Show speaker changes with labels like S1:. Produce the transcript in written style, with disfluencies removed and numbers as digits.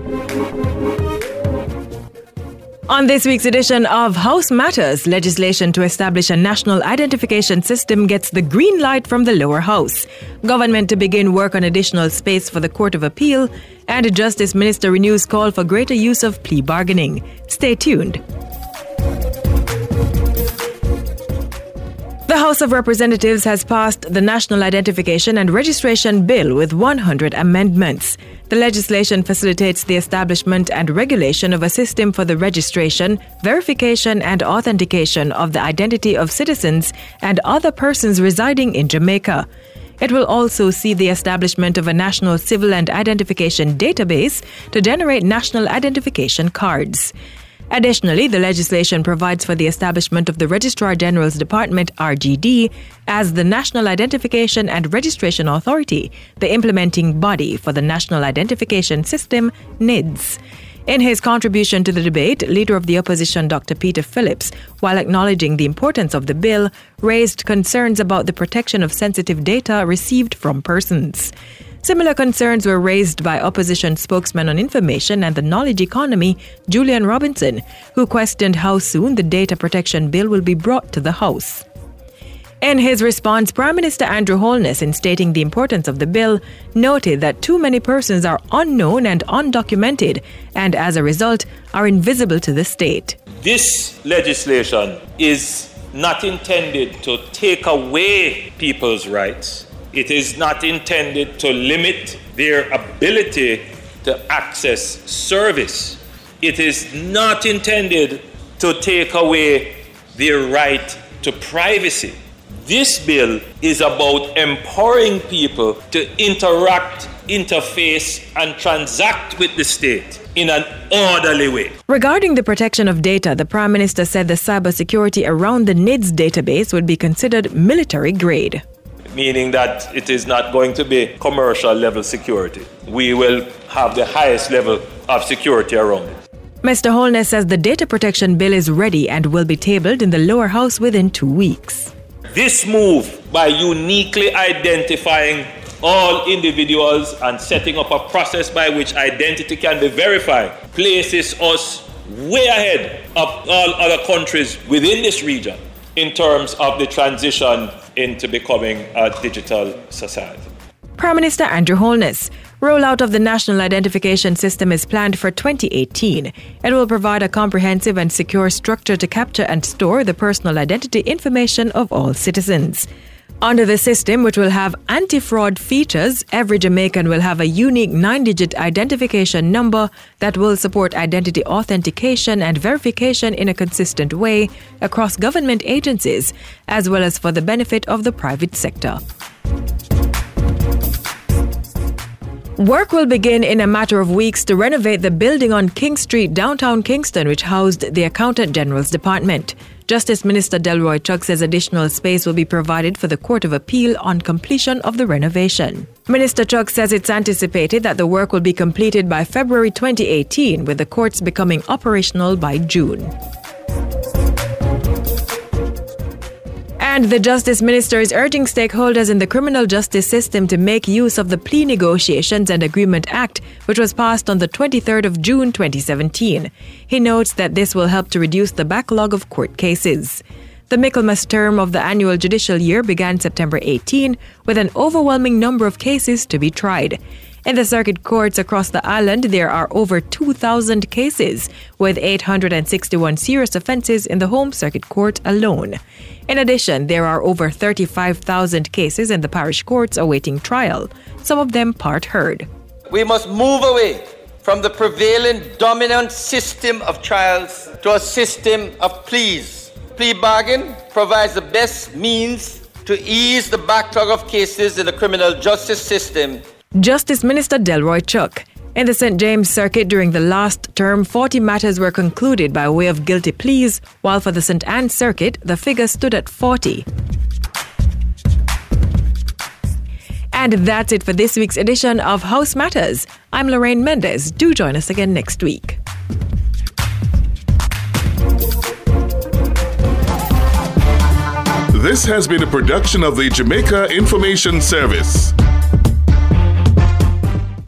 S1: On this week's edition of House Matters, legislation to establish a national identification system gets the green light from the lower house. Government to begin work on additional space for the Court of Appeal, and a Justice Minister renews call for greater use of plea bargaining. Stay tuned. The House of Representatives has passed the National Identification and Registration Bill with 100 amendments. The legislation facilitates the establishment and regulation of a system for the registration, verification, and authentication of the identity of citizens and other persons residing in Jamaica. It will also see the establishment of a national civil and identification database to generate national identification cards. Additionally, the legislation provides for the establishment of the Registrar General's Department, RGD, as the National Identification and Registration Authority, the implementing body for the National Identification System, NIDS. In his contribution to the debate, Leader of the Opposition Dr. Peter Phillips, while acknowledging the importance of the bill, raised concerns about the protection of sensitive data received from persons. Similar concerns were raised by opposition spokesman on information and the knowledge economy, Julian Robinson, who questioned how soon the data protection bill will be brought to the House. In his response, Prime Minister Andrew Holness, in stating the importance of the bill, noted that too many persons are unknown and undocumented, and as a result, are invisible to the state.
S2: This legislation is not intended to take away people's rights. It is not intended to limit their ability to access service. It is not intended to take away their right to privacy. This bill is about empowering people to interact, interface, and transact with the state in an orderly way.
S1: Regarding the protection of data, the Prime Minister said the cybersecurity around the NIDS database would be considered military grade.
S2: Meaning that it is not going to be commercial level security. We will have the highest level of security around it.
S1: Mr. Holness says the data protection bill is ready and will be tabled in the lower house within 2 weeks.
S2: This move, by uniquely identifying all individuals and setting up a process by which identity can be verified, places us way ahead of all other countries within this region in terms of the transition into becoming a digital society.
S1: Prime Minister Andrew Holness. Rollout of the National Identification System is planned for 2018. It will provide a comprehensive and secure structure to capture and store the personal identity information of all citizens. Under the system, which will have anti-fraud features, every Jamaican will have a unique 9-digit identification number that will support identity authentication and verification in a consistent way across government agencies, as well as for the benefit of the private sector. Work will begin in a matter of weeks to renovate the building on King Street, downtown Kingston, which housed the Accountant General's Department. Justice Minister Delroy Chuck says additional space will be provided for the Court of Appeal on completion of the renovation. Minister Chuck says it's anticipated that the work will be completed by February 2018, with the courts becoming operational by June. And the Justice Minister is urging stakeholders in the criminal justice system to make use of the Plea Negotiations and Agreement Act, which was passed on the 23rd of June 2017. He notes that this will help to reduce the backlog of court cases. The Michaelmas term of the annual judicial year began September 18, with an overwhelming number of cases to be tried. In the circuit courts across the island, there are over 2,000 cases, with 861 serious offences in the Home Circuit Court alone. In addition, there are over 35,000 cases in the parish courts awaiting trial, some of them part heard.
S3: We must move away from the prevailing dominant system of trials to a system of pleas. Plea bargain provides the best means to ease the backlog of cases in the criminal justice system.
S1: Justice Minister Delroy Chuck. In the St. James Circuit during the last term, 40 matters were concluded by way of guilty pleas, while for the St. Anne's Circuit, the figure stood at 40. And that's it for this week's edition of House Matters. I'm Lorraine Mendez. Do join us again next week.
S4: This has been a production of the Jamaica Information Service.